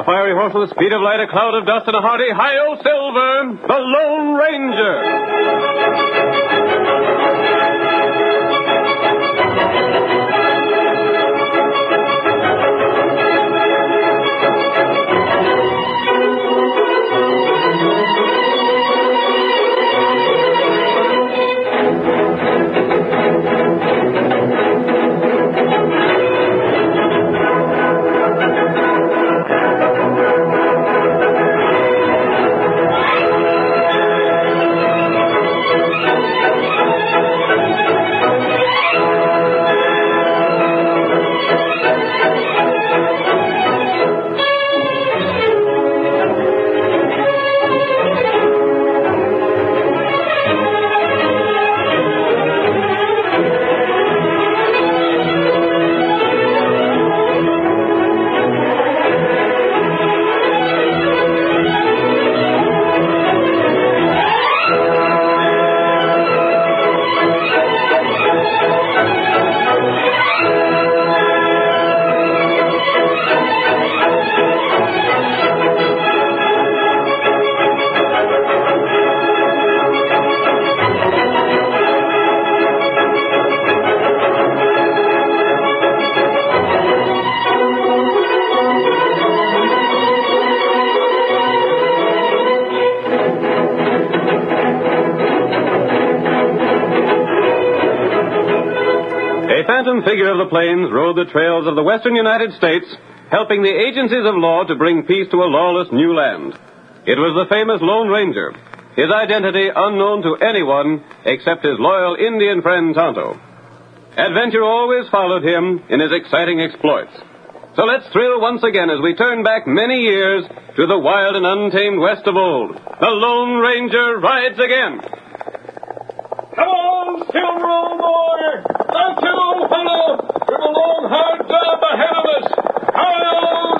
fiery horse with the speed of light, a cloud of dust, and a hearty hi-yo silver, the Lone Ranger. A phantom figure of the plains rode the trails of the western United States, helping the agencies of law to bring peace to a lawless new land. It was the famous Lone Ranger, his identity unknown to anyone except his loyal Indian friend Tonto. Adventure always followed him in his exciting exploits. So let's thrill once again as we turn back many years to the wild and untamed west of old. The Lone Ranger rides again. Come on, Silver, old boy! That's it, old fellow! We've a long, hard job ahead of us! Hi-yo,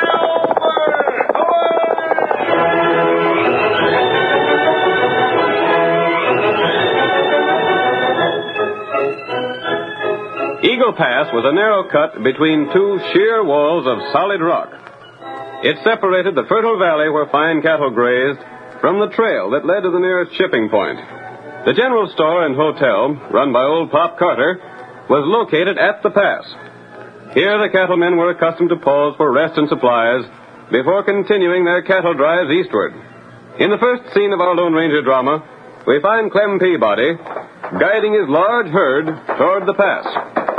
Silver! Eagle Pass was a narrow cut between two sheer walls of solid rock. It separated the fertile valley where fine cattle grazed from the trail that led to the nearest shipping point. The general store and hotel, run by old Pop Carter, was located at the pass. Here the cattlemen were accustomed to pause for rest and supplies before continuing their cattle drives eastward. In the first scene of our Lone Ranger drama, we find Clem Peabody guiding his large herd toward the pass.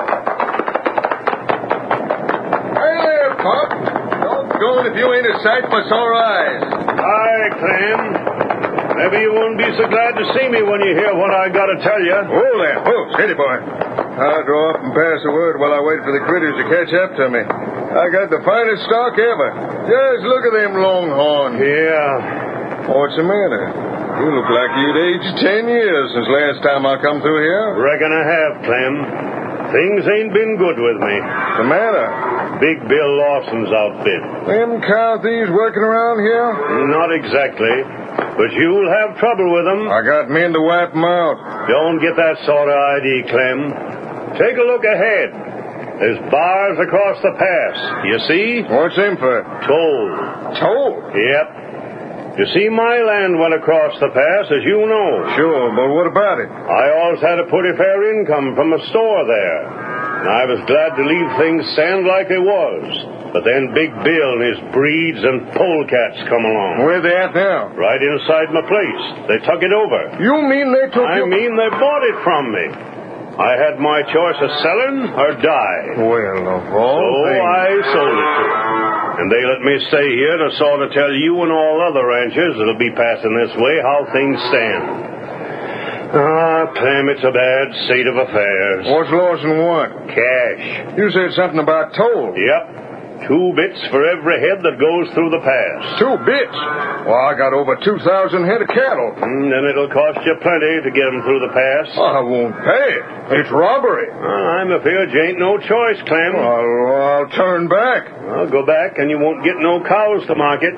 Hey there, Pop. Doggone if you ain't a sight for sore eyes. Hi, Clem. Maybe you won't be so glad to see me when you hear what I got to tell you. Whoa there. Whoa, steady, boy. I'll draw up and pass the word while I wait for the critters to catch up to me. I got the finest stock ever. Just look at them longhorns. Yeah. What's the matter? You look like you'd aged 10 years since last time I come through here. Reckon I have, Clem. Things ain't been good with me. What's the matter? Big Bill Lawson's outfit. Them cow thieves working around here? Not exactly. But you'll have trouble with them. I got men to wipe them out. Don't get that sort of idea, Clem. Take a look ahead. There's bars across the pass. You see? What's them for? Toll. Toll? Yep. You see, my land went across the pass, as you know. Sure, but what about it? I always had a pretty fair income from a store there. And I was glad to leave things stand like they was. But then Big Bill and his breeds and polecats come along. Where they at now? Right inside my place. They took it over. You mean they took I mean they bought it from me. I had my choice of selling or die. Well, of all things. I sold it to them. And they let me stay here to sort of tell you and all other ranchers that'll be passing this way how things stand. Clem, it's a bad state of affairs. What's Lawson want? Cash. You said something about toll. Yep. 2 bits for every head that goes through the pass. 2 bits? Well, I got over 2,000 head of cattle. Then it'll cost you plenty to get them through the pass. I won't pay it. It's robbery. I'm afraid you ain't no choice, Clem. I'll turn back. Well, go back and you won't get no cows to market.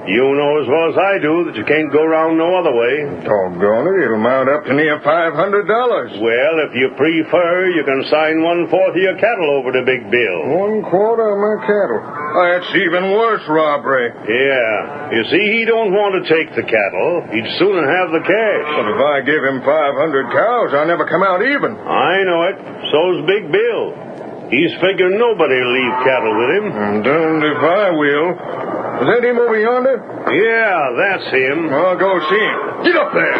You know as well as I do that you can't go round no other way. Doggone it, it'll mount up to near $500. Well, if you prefer, you can sign 1/4 of your cattle over to Big Bill. 1/4 of my cattle? That's even worse robbery. Yeah. You see, he don't want to take the cattle. He'd sooner have the cash. But if I give him 500 cows, I'll never come out even. I know it. So's Big Bill. He's figuring nobody'll leave cattle with him. I'm damned if I will. Is that him over yonder? Yeah, that's him. I'll go see him. Get up there.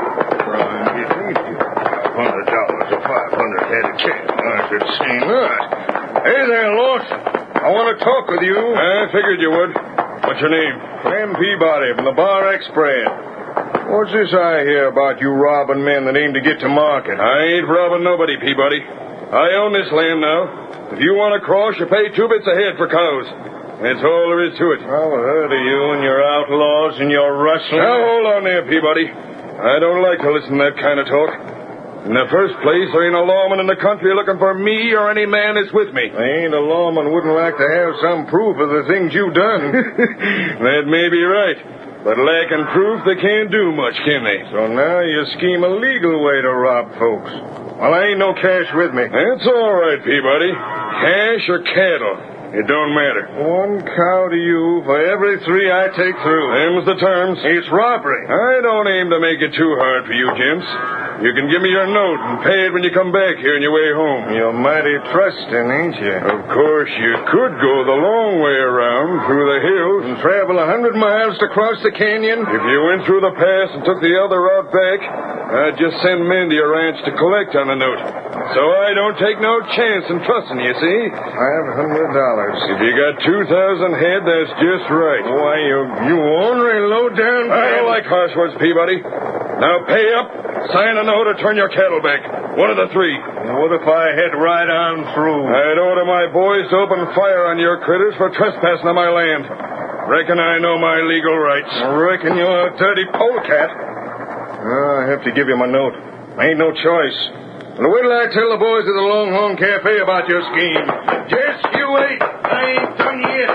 $500 or 500 head of cattle. I could see that. Hey there, Lawson. I want to talk with you. I figured you would. What's your name? Clem Peabody from the Bar Express. What's this I hear about you robbing men that aim to get to market? I ain't robbing nobody, Peabody. I own this land now. If you want to cross, you pay 2 bits a head for cows. That's all there is to it. I've heard of you and your outlaws and your rustling. Now, hold on there, Peabody. I don't like to listen to that kind of talk. In the first place, there ain't a lawman in the country looking for me or any man that's with me. Ain't a lawman wouldn't like to have some proof of the things you've done. That may be right. But lacking proof, they can't do much, can they? So now you scheme a legal way to rob folks. Well, I ain't no cash with me. That's all right, Peabody. Cash or cattle. It don't matter. 1 cow to you for every 3 I take through. Them's the terms. It's robbery. I don't aim to make it too hard for you, gents. You can give me your note and pay it when you come back here on your way home. You're mighty trusting, ain't you? Of course, you could go the long way around through the hills and travel 100 miles to cross the canyon. If you went through the pass and took the other route back, I'd just send men to your ranch to collect on the note. So I don't take no chance in trusting you, see? $500. If you got 2,000 head, that's just right. Why, you ornery low-down... I don't like harsh words, Peabody. Now pay up, sign a note, or turn your cattle back. One of the 3. What if I head right on through? I'd order my boys to open fire on your critters for trespassing on my land. Reckon I know my legal rights. Reckon you're a dirty polecat. I have to give you my note. Ain't no choice. And wait till I tell the boys at the Longhorn Cafe about your scheme. Just you wait. I ain't done yet.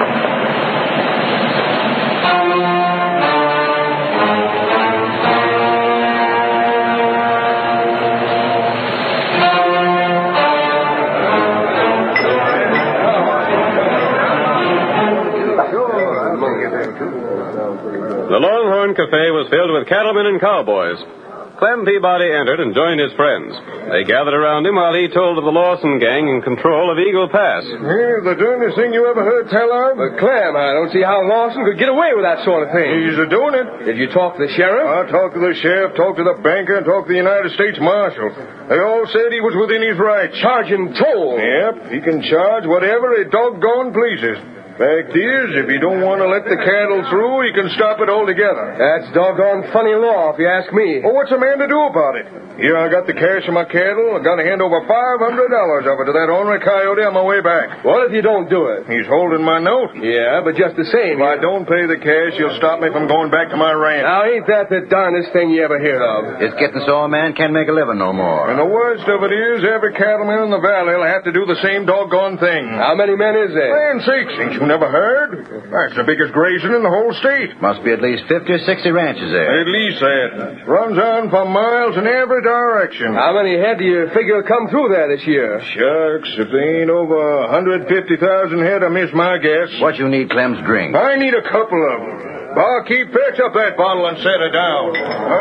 The Longhorn Cafe was filled with cattlemen and cowboys. Clem Peabody entered and joined his friends. They gathered around him while he told of the Lawson gang in control of Eagle Pass. He's the darndest thing you ever heard tell of. But, Clem, I don't see how Lawson could get away with that sort of thing. He's doing it. Did you talk to the sheriff? I talked to the sheriff, talked to the banker, and talked to the United States Marshal. They all said he was within his rights. Charging toll. Yep, he can charge whatever he doggone pleases. Fact is, if he don't want to let the cattle through, he can stop it altogether. That's doggone funny law, if you ask me. Well, what's a man to do about it? Here, I got the cash of my cattle. I got to hand over $500 of it to that ornery coyote on my way back. What if you don't do it? He's holding my note. Yeah, but just the same. If I don't pay the cash, he'll stop me from going back to my ranch. Now, ain't that the darndest thing you ever heard of? It's getting so a man can't make a living no more. And the worst of it is, every cattleman in the valley will have to do the same doggone thing. How many men is there? Land sakes, ain't you never heard? That's the biggest grazing in the whole state. Must be at least 50 or 60 ranches there. At least that. Runs on for miles in every direction. How many head do you figure will come through there this year? Shucks, if they ain't over 150,000 head, I miss my guess. What you need, Clem's drink? I need a couple of them. Barkeep, fetch up that bottle and set it down.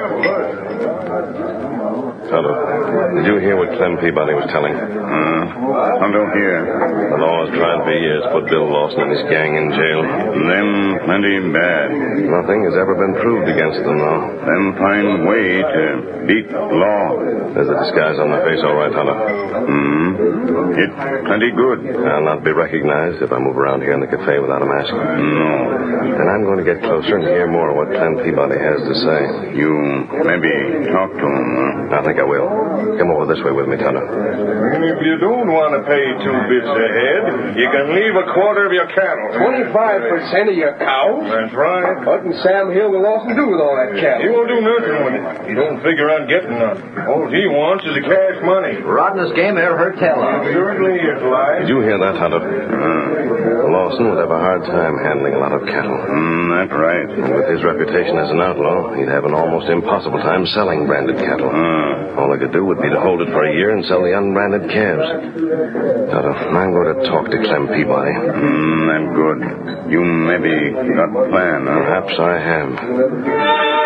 Tonto, did you hear what Clem Peabody was telling? I don't hear. The law has tried for years to put Bill Lawson and his gang in jail. Them plenty bad. Nothing has ever been proved against them, though. Them find way to beat law. There's a disguise on my face, all right, Tonto. It plenty good. I'll not be recognized if I move around here in the cafe without a mask. No. And I'm going to get closer and hear more of what Clem Peabody has to say. You maybe talk to him, huh? I think I will. Come over this way with me, Tonto. And if you don't want to pay 2 bits a head, you can leave a quarter of your cattle. 25% of your cows? That's right. What can Sam Hill and Lawson do with all that He cattle? won't do nothing with it. He don't figure on getting none. All he wants is the cash money. Rottenest game I ever heard tell of. Certainly is, Lige. Did you hear that, Tonto? Lawson would have a hard time handling a lot of cattle. That's right. And with his reputation as an outlaw, he'd have an almost impossible time selling branded cattle. All he could do would be to hold it for a year and sell the unbranded calves. Tonto, I'm going to talk to Clem Peabody. That's good. You maybe got a plan, huh? Perhaps I have.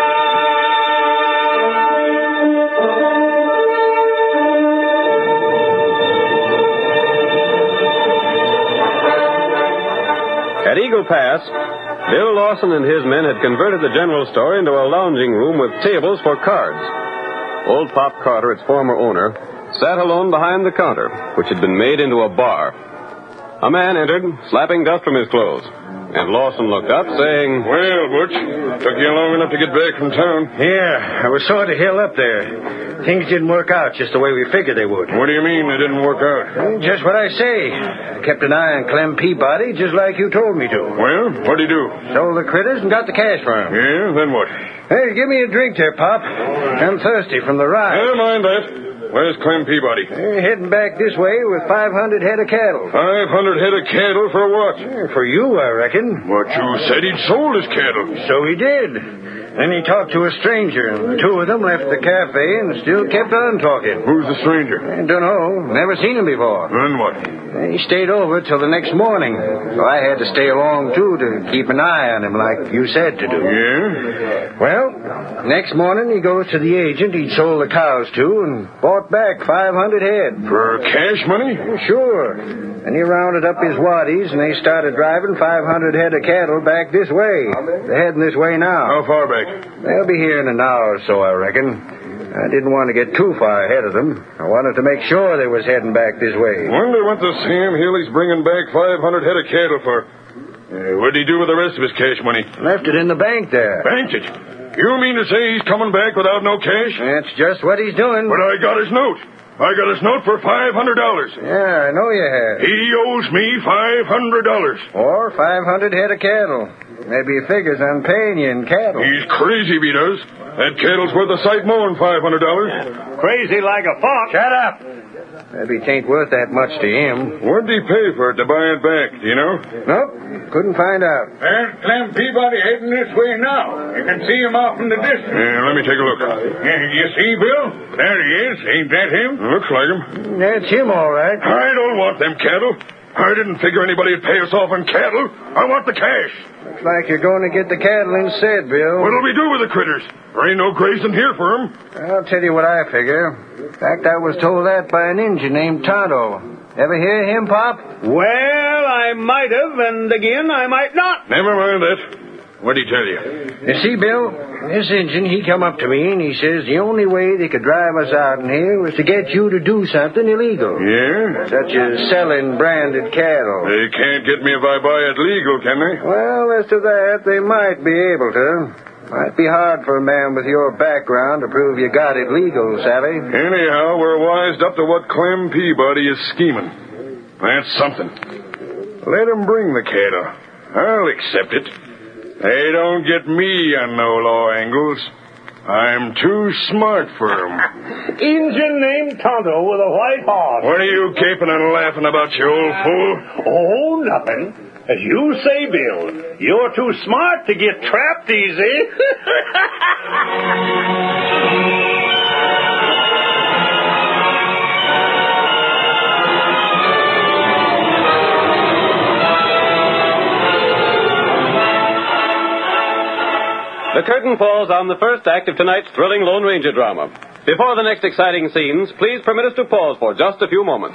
At Eagle Pass, Bill Lawson and his men had converted the general store into a lounging room with tables for cards. Old Pop Carter, its former owner, sat alone behind the counter, which had been made into a bar. A man entered, slapping dust from his clothes, and Lawson looked up, saying, Well, Butch, took you long enough to get back from town. Yeah, I was sort of held up there. Things didn't work out just the way we figured they would. What do you mean they didn't work out? Just what I say. I kept an eye on Clem Peabody just like you told me to. Well, what'd he do? Sold the critters and got the cash for him. Yeah, then what? Hey, give me a drink there, Pop. I'm thirsty from the ride. Never mind that. Where's Clem Peabody? Heading back this way with 500 head of cattle. 500 head of cattle for what? For you, I reckon. But you said he'd sold his cattle. So he did. Then he talked to a stranger, and the 2 of them left the cafe and still kept on talking. Who's the stranger? I don't know. Never seen him before. Then what? He stayed over till the next morning, so I had to stay along, too, to keep an eye on him like you said to do. Yeah? Well, next morning he goes to the agent he'd sold the cows to and bought back 500 head. For cash money? Sure. And he rounded up his waddies, and they started driving 500 head of cattle back this way. They're heading this way now. How far back? They'll be here in an hour or so, I reckon. I didn't want to get too far ahead of them. I wanted to make sure they was heading back this way. Wonder what the Sam Hill he's bringing back 500 head of cattle for. What'd he do with the rest of his cash money? Left it in the bank there. Banked it? You mean to say he's coming back without no cash? That's just what he's doing. But I got his note. I got his note for $500. Yeah, I know you have. He owes me $500. Or 500 head of cattle. Maybe he figures on paying you in cattle. He's crazy if he does. That cattle's worth a sight more than $500. Crazy like a fox. Shut up. Maybe it ain't worth that much to him. What'd he pay for it to buy it back, do you know? Nope. Couldn't find out. There's Clem Peabody heading this way now. You can see him off in the distance. Yeah, let me take a look. You see, Bill? There he is. Ain't that him? Looks like him. That's him, all right. I don't want them cattle. I didn't figure anybody'd pay us off in cattle. I want the cash. Looks like you're going to get the cattle instead, Bill. What'll we do with the critters? There ain't no grazing here for 'em. I'll tell you what I figure. In fact, I was told that by an Injun named Tonto. Ever hear him, Pop? Well, I might have, and again, I might not. Never mind that. What'd he tell you? You see, Bill, this Injun, he come up to me and he says the only way they could drive us out in here was to get you to do something illegal. Yeah? Such as selling branded cattle. They can't get me if I buy it legal, can they? Well, as to that, they might be able to. Might be hard for a man with your background to prove you got it legal, savvy? Anyhow, we're wised up to what Clem Peabody is scheming. That's something. Let him bring the cattle. I'll accept it. They don't get me on no law angles. I'm too smart for 'em. Injun named Tonto with a white horse. What are you gaping and laughing about, you old fool? Oh, nothing. As you say, Bill, you're too smart to get trapped easy. The curtain falls on the first act of tonight's thrilling Lone Ranger drama. Before the next exciting scenes, please permit us to pause for just a few moments.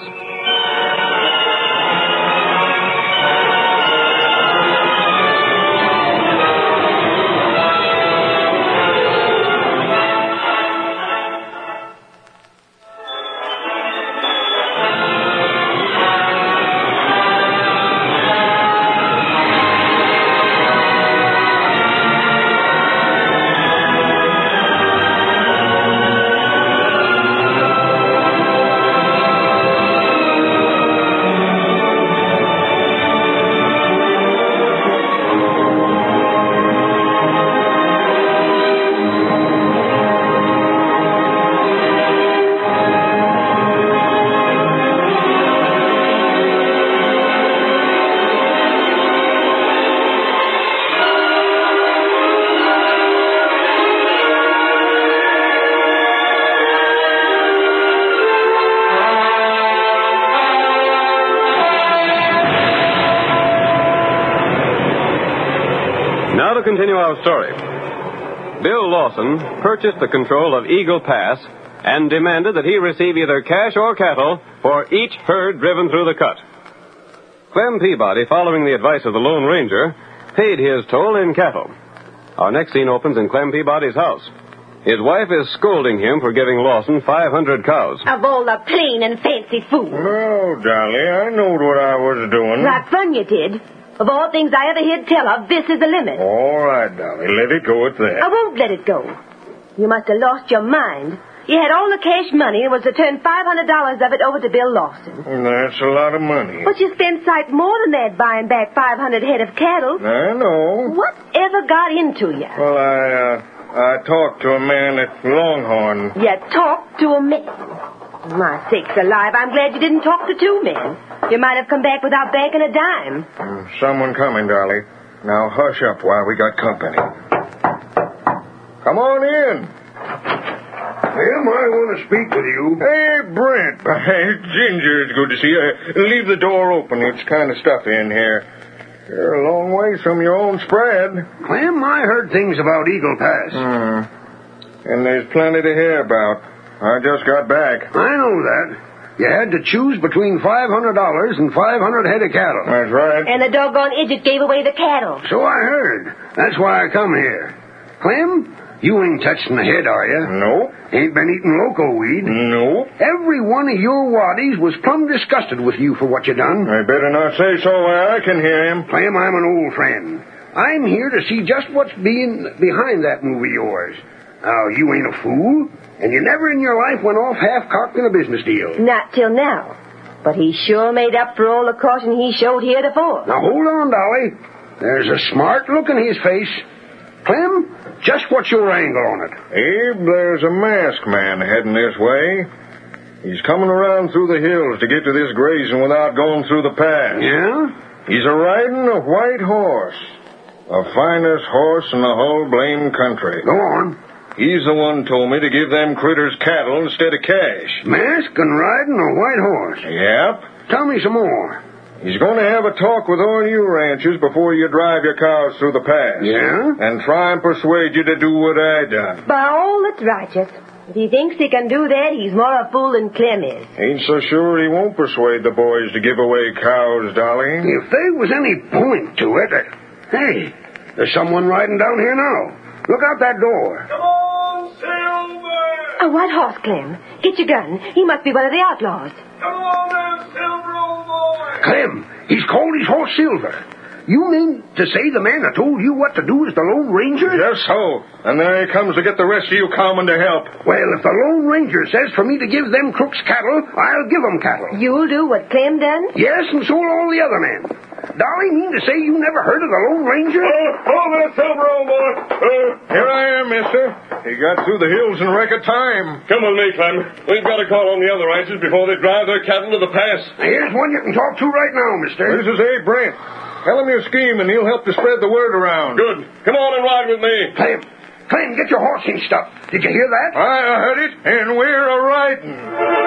continue our story. Bill Lawson purchased the control of Eagle Pass and demanded that he receive either cash or cattle for each herd driven through the cut. Clem Peabody, following the advice of the Lone Ranger, paid his toll in cattle. Our next scene opens in Clem Peabody's house. His wife is scolding him for giving Lawson 500 cows. Of all the plain and fancy food. No, Dolly, I knowed what I was doing. Right fun you did. Of all things I ever heard tell of, this is the limit. All right, Dolly, let it go at that. I won't let it go. You must have lost your mind. You had all the cash money and was to turn $500 of it over to Bill Lawson. That's a lot of money. But you spent sight more than that buying back 500 head of cattle. I know. Whatever got into you? Well, I talked to a man at Longhorn. You talked to a man? My sakes alive, I'm glad you didn't talk to two men. You might have come back without banking a dime. Someone coming, Dolly. Now hush up while we got company. Come on in. Clem, I want to speak with you. Hey, Brent. Ginger, it's good to see you. Leave the door open. It's kind of stuffy in here. You're a long ways from your own spread. Clem, I heard things about Eagle Pass. And there's plenty to hear about. I just got back. I know that. You had to choose between $500 and 500 head of cattle. That's right. And the doggone idiot gave away the cattle. So I heard. That's why I come here. Clem, you ain't touching the head, are you? No. Ain't been eating loco weed? No. Every one of your waddies was plumb disgusted with you for what you done. I better not say so where I can hear him. Clem, I'm an old friend. I'm here to see just what's behind that move of yours. Now, you ain't a fool, and you never in your life went off half-cocked in a business deal. Not till now. But he sure made up for all the caution he showed heretofore. Now, hold on, Dolly. There's a smart look in his face. Clem, just what's your angle on it? Abe, there's a masked man heading this way. He's coming around through the hills to get to this grazing without going through the pass. Yeah? He's a-riding a white horse. The finest horse in the whole blame country. Go on. He's the one told me to give them critters cattle instead of cash. Masked and riding a white horse? Yep. Tell me some more. He's going to have a talk with all you ranchers before you drive your cows through the pass. Yeah? And try and persuade you to do what I done. By all that's righteous. If he thinks he can do that, he's more a fool than Clem is. Ain't so sure he won't persuade the boys to give away cows, Dolly. If there was any point to it... Hey, there's someone riding down here now. Look out that door. Come on, Silver! A white horse, Clem. Get your gun. He must be one of the outlaws. Come on there, Silver, old boy! Clem, he's called his horse Silver. You mean to say the man that told you what to do is the Lone Ranger? Yes, so. And there he comes to get the rest of you cowmen to help. Well, if the Lone Ranger says for me to give them crooks cattle, I'll give them cattle. You'll do what Clem done? Yes, and so will all the other men. Dolly, mean to say you never heard of the Lone Ranger? Oh, there, Silver, old boy. Here I am, mister. He got through the hills in record time. Come with me, Clem. We've got to call on the other ranchers before they drive their cattle to the pass. Now, here's one you can talk to right now, mister. This is Abe Brent. Tell him your scheme, and he'll help to spread the word around. Good. Come on and ride with me. Clem, get your horse hitched up. Did you hear that? I heard it, and we're a-riding.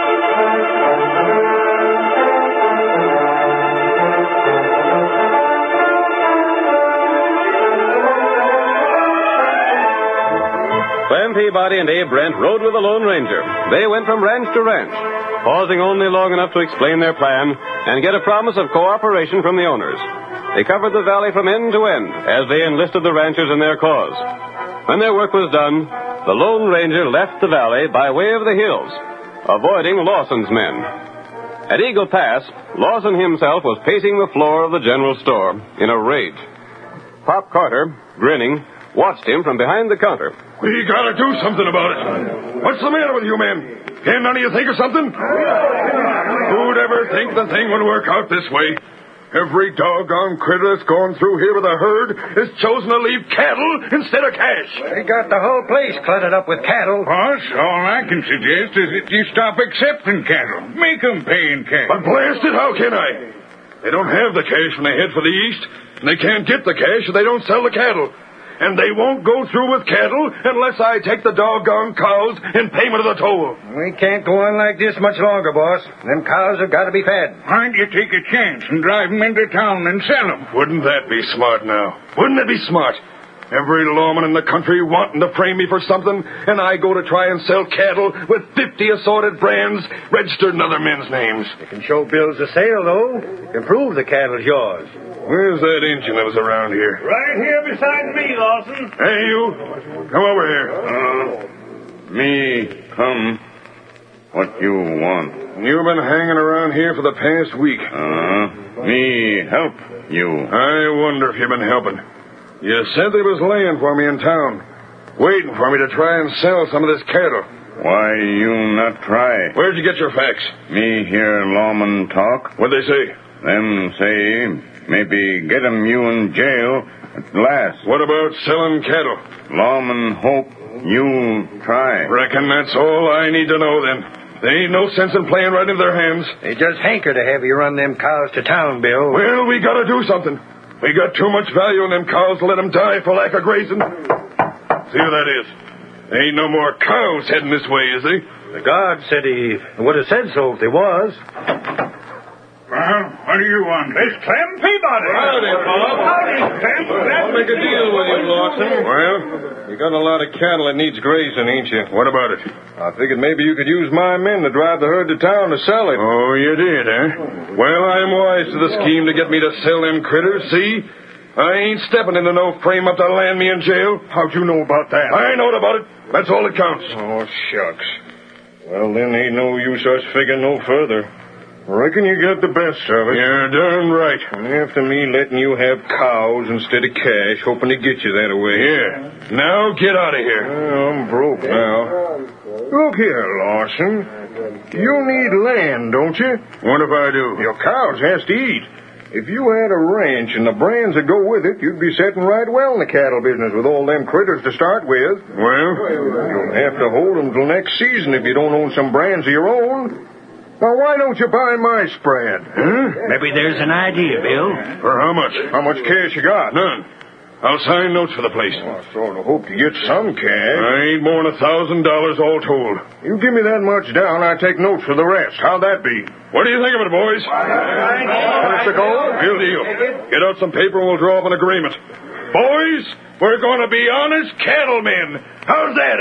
Clem Peabody and Abe Brent rode with the Lone Ranger. They went from ranch to ranch, pausing only long enough to explain their plan and get a promise of cooperation from the owners. They covered the valley from end to end as they enlisted the ranchers in their cause. When their work was done, the Lone Ranger left the valley by way of the hills, avoiding Lawson's men. At Eagle Pass, Lawson himself was pacing the floor of the general store in a rage. Pop Carter, grinning, watched him from behind the counter. We gotta do something about it. What's the matter with you men? Can't none of you think of something? Who'd ever think the thing would work out this way? Every doggone critter that's gone through here with a herd has chosen to leave cattle instead of cash. They got the whole place cluttered up with cattle. Boss, all I can suggest is that you stop accepting cattle. Make them pay in cash. But blast it, how can I? They don't have the cash when they head for the east, and they can't get the cash if they don't sell the cattle. And they won't go through with cattle unless I take the doggone cows in payment of the toll. We can't go on like this much longer, boss. Them cows have got to be fed. Why don't you take a chance and drive them into town and sell them? Wouldn't that be smart now? Wouldn't it be smart? Every lawman in the country wanting to frame me for something, and I go to try and sell cattle with 50 assorted brands registered in other men's names. You can show bills of sale, though. You can prove the cattle's yours. Where's that Injun that was around here? Right here beside me, Lawson. Hey, you. Come over here. Me come. What you want? You've been hanging around here for the past week. Me help you. I wonder if you've been helping. You said there was land for me in town, waiting for me to try and sell some of this cattle. Why you not try? Where'd you get your facts? Me hear lawman talk. What'd they say? Them say maybe get 'em you in jail at last. What about selling cattle? Lawman hope you try. Reckon that's all I need to know, then. There ain't no sense in playing right into their hands. They just hanker to have you run them cows to town, Bill. Well, we gotta do something. We got too much value in them cows to let them die for lack of grazing. See who that is? There ain't no more cows heading this way, is they? The guard said he would have said so if there was. Well, what do you want? It's Clem Peabody. Howdy, Bob. Howdy, Clem. I'll make a deal with you, Lawson. Well, you got a lot of cattle that needs grazing, ain't you? What about it? I figured maybe you could use my men to drive the herd to town to sell it. Oh, you did, eh? Well, I'm wise to the scheme to get me to sell them critters, see? I ain't stepping into no frame up to land me in jail. How'd you know about that? I knowed about it. That's all that counts. Oh, shucks. Well, then ain't no use us figuring no further. Reckon you got the best of it. You're darn right. And after me letting you have cows instead of cash, hoping to get you that way. Here. Now get out of here. I'm broke now. Look here, Lawson. You need land, don't you? What if I do? Your cows has to eat. If you had a ranch and the brands that go with it, you'd be setting right well in the cattle business with all them critters to start with. Well, you'll have to hold them till next season if you don't own some brands of your own. Now, why don't you buy my spread? Huh? Maybe there's an idea, Bill. For how much? How much cash you got? None. I'll sign notes for the place. I sort of hope to get some cash. I ain't more than $1,000 all told. You give me that much down, I take notes for the rest. How'd that be? What do you think of it, boys? Finish the gold? Good deal. Get out some paper and we'll draw up an agreement. Boys, we're going to be honest cattlemen. How's that,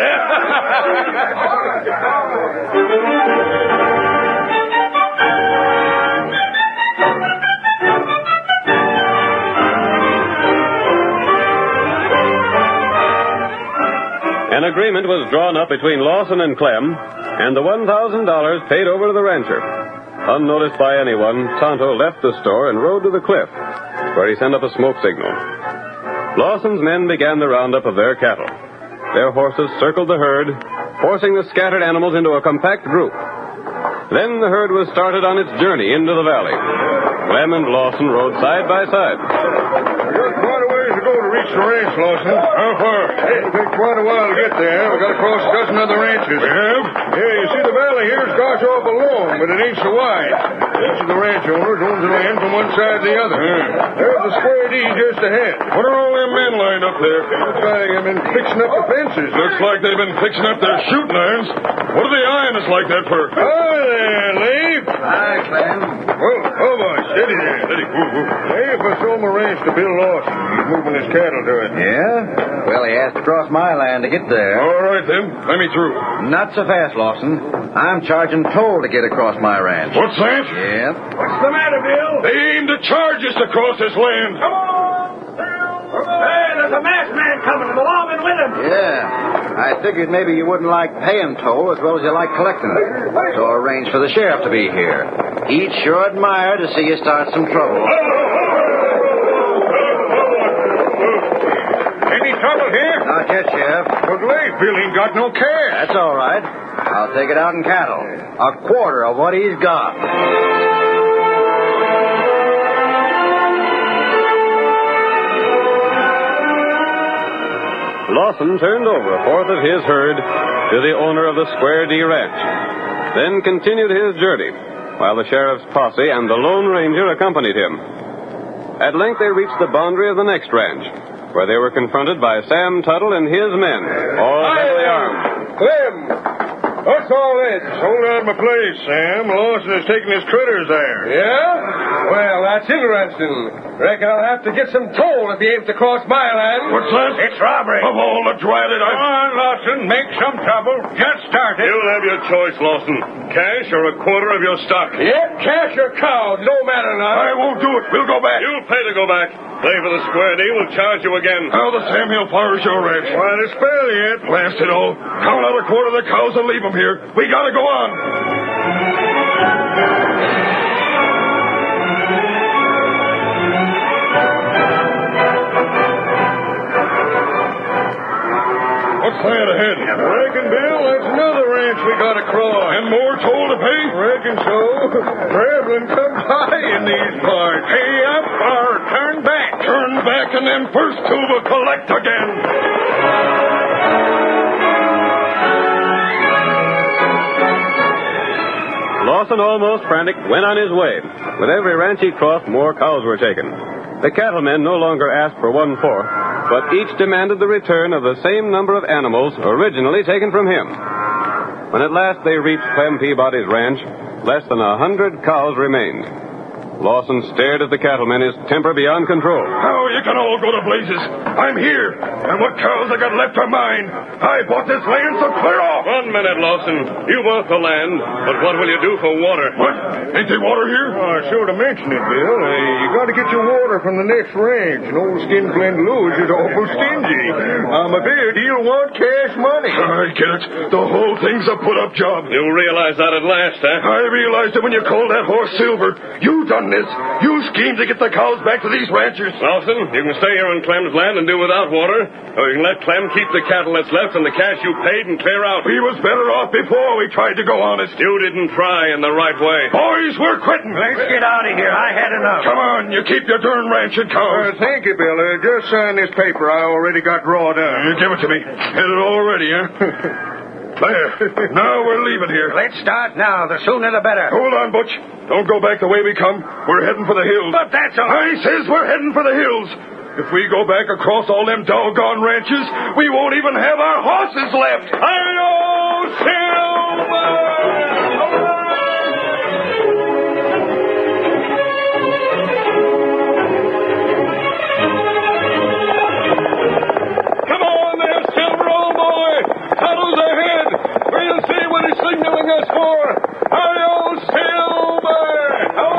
An agreement was drawn up between Lawson and Clem, and the $1,000 paid over to the rancher. Unnoticed by anyone, Tonto left the store and rode to the cliff, where he sent up a smoke signal. Lawson's men began the roundup of their cattle. Their horses circled the herd, forcing the scattered animals into a compact group. Then the herd was started on its journey into the valley. Clem and Lawson rode side by side. We got quite a ways to go to reach the ranch, Lawson. How far? It'll take quite a while to get there. We got to cross a dozen other ranches. We have? Yeah, you see the valley here's got off along, but it ain't so wide. Each of the ranch owners owns the land from one side to the other. There's the square D just ahead. What are all them men lined up there? Looks like they've been fixing up the fences. Looks like they've been fixing up their shooting irons. What are they eyeing us like that for? Hi there, Leaf. Hi, Clem. Oh, boy, steady there. Steady. Hey, if I sold my ranch to Bill Lawson, he's moving his cattle to it. Yeah? Well, he has to cross my land to get there. All right, then. Let me through. Not so fast, Lawson. I'm charging toll to get across my ranch. What's that? Yeah. What's the matter, Bill? They aim to charge us to cross this land. Come on! Hey, there's a masked man coming, and the lawman with him. Yeah. I figured maybe you wouldn't like paying toll as well as you like collecting it. So I arranged for the sheriff to be here. He'd sure admire to see you start some trouble. Any trouble here? Not yet, Sheriff. But late, Bill ain't got no cash. That's all right. I'll take it out in cattle. A quarter of what he's got. Lawson turned over a fourth of his herd to the owner of the Square D Ranch, then continued his journey, while the sheriff's posse and the Lone Ranger accompanied him. At length they reached the boundary of the next ranch, where they were confronted by Sam Tuttle and his men, all heavily armed. Clem! What's all this? Sold out my place, Sam. Lawson is taking his critters there. Yeah? Well, that's interesting. Reckon I'll have to get some toll if he aims to cross my land. What's that? It's robbery. Of all the dratted, Come on, Lawson. Make some trouble. Get started. You'll have your choice, Lawson. Cash or a quarter of your stock. Yep, cash or cows, no matter now. I won't do it. We'll go back. You'll pay to go back. Play for the square deal. We'll charge you again. Now the Sam Hill Flowers Show Ranch. Why, to spell yet? Blast it all. Count out a quarter of the cows and leave them here. We gotta go on. What's that ahead? Reckon, Bill, that's another ranch we got to cross. And more toll to pay? Reckon so. Traveling comes high in these parts. Pay up or turn back. Turn back and then first two will collect again. Lawson, almost frantic, went on his way. With every ranch he crossed, more cows were taken. The cattlemen no longer asked for 1/4, but each demanded the return of the same number of animals originally taken from him. When at last they reached Clem Peabody's ranch, less than 100 cows remained. Lawson stared at the cattlemen, his temper beyond control. How you can all go to blazes? I'm here, and what cows I got left are mine. I bought this land, so clear off. 1 minute, Lawson. You bought the land, but what will you do for water? What? Ain't there water here? Oh, I sure to mention it, Bill. You got to get your water from the next ranch, and old Skinflint Lewis is awful stingy. I'm afraid he'll want cash money. I get it. The whole thing's a put-up job. You realize that at last, huh? I realized it when you called that horse Silver. You done this. You schemed to get the cows back to these ranchers. Lawson, you can stay here on Clem's land and do without water, or you can let Clem keep the cattle that's left and the cash you paid and clear out. We was better off before we tried to go honest. You didn't try in the right way. Boys, we're quitting. Let's get out of here. I had enough. Come on, you keep your darn ranch and cows. Thank you, Bill. Just sign this paper. I already got raw done. Give it to me. Had it all ready, huh? There. Now we're leaving here. Let's start now. The sooner the better. Hold on, Butch. Don't go back the way we come. We're heading for the hills. But that's all. I says we're heading for the hills. If we go back across all them doggone ranches, we won't even have our horses left. Hi-yo, Silver! Signaling us for Hi-yo, Silver!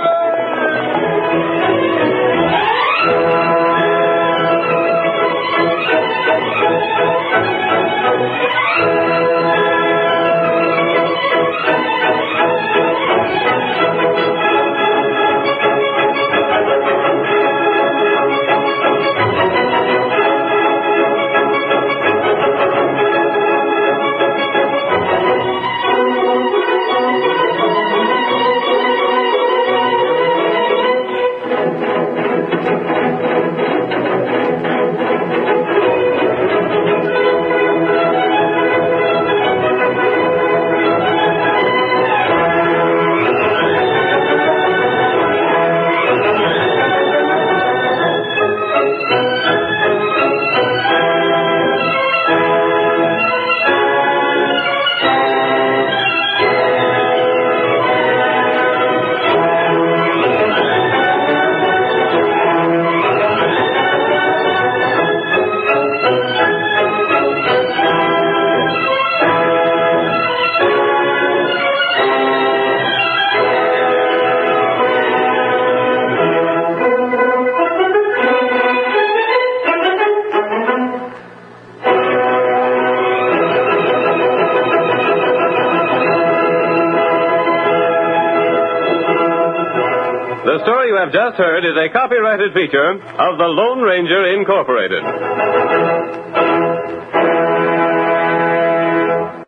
The story you have just heard is a copyrighted feature of the Lone Ranger Incorporated.